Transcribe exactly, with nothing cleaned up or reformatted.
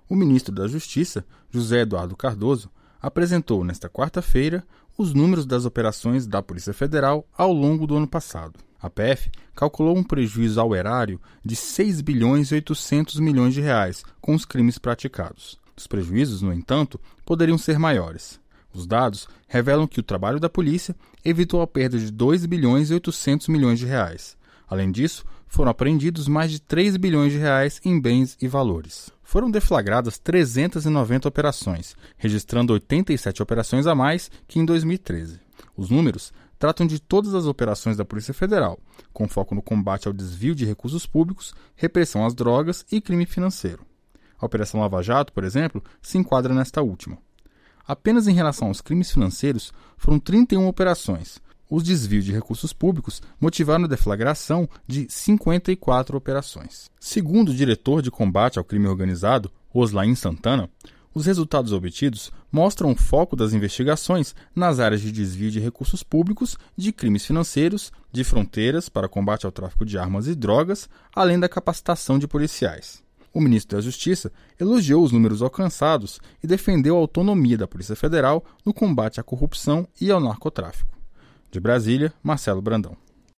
O ministro da Justiça, José Eduardo Cardoso, apresentou nesta quarta-feira os números das operações da Polícia Federal ao longo do ano passado. A P F calculou um prejuízo ao erário de seis bilhões e oitocentos milhões de reais com os crimes praticados. Os prejuízos, no entanto, poderiam ser maiores. Os dados revelam que o trabalho da polícia evitou a perda de dois bilhões e oitocentos milhões de reais. Além disso, foram apreendidos mais de três bilhões de reais em bens e valores. Foram deflagradas trezentas e noventa operações, registrando oitenta e sete operações a mais que em dois mil e treze. Os números tratam de todas as operações da Polícia Federal, com foco no combate ao desvio de recursos públicos, repressão às drogas e crime financeiro. A Operação Lava Jato, por exemplo, se enquadra nesta última. Apenas em relação aos crimes financeiros, foram trinta e uma operações. Os desvios de recursos públicos motivaram a deflagração de cinquenta e quatro operações. Segundo o diretor de combate ao crime organizado, Oslain Santana, os resultados obtidos mostram o foco das investigações nas áreas de desvio de recursos públicos, de crimes financeiros, de fronteiras para combate ao tráfico de armas e drogas, além da capacitação de policiais. O ministro da Justiça elogiou os números alcançados e defendeu a autonomia da Polícia Federal no combate à corrupção e ao narcotráfico. De Brasília, Marcelo Brandão.